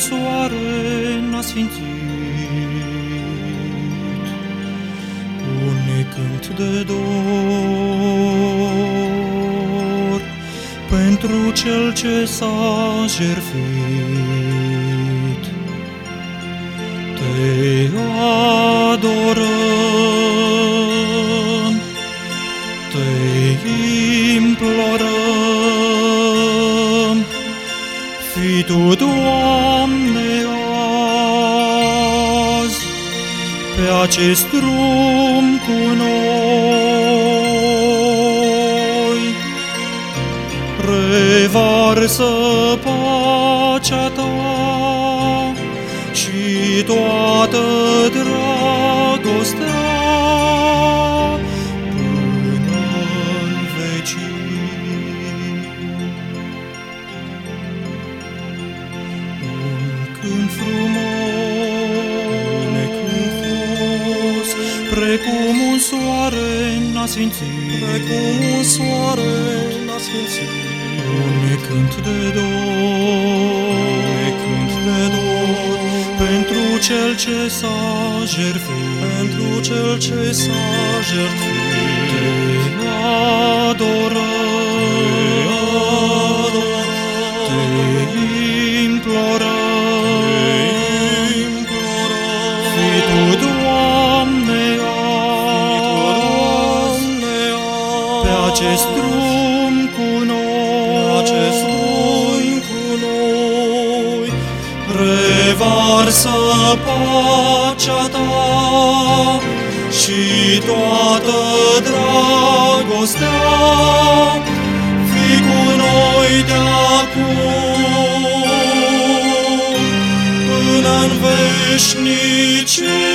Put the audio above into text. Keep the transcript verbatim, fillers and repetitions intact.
soare n-a sfințit, un necânt de dor pentru Cel ce s-a jertfit. Te adorăm, te implorăm, fii Tu, Doamne, azi pe acest drum cu noi. Revarsă pacea Ta și toată dragostea până-n vecii. Un cânt frumos, necânt, precum un soare n-a sfințit, precum un soare n-a sfințit, un necânt de dor, necânt de dor pentru Cel ce s-a jertfit, pentru Cel ce s-a jertfit. Te adorăm, te implorăm, fii Tu, Doamne, azi pe acest drum cu noi, acest drum cu noi. revarsă pacea Ta și toată dragostea, fii cu noi de acum până-n veșnicie.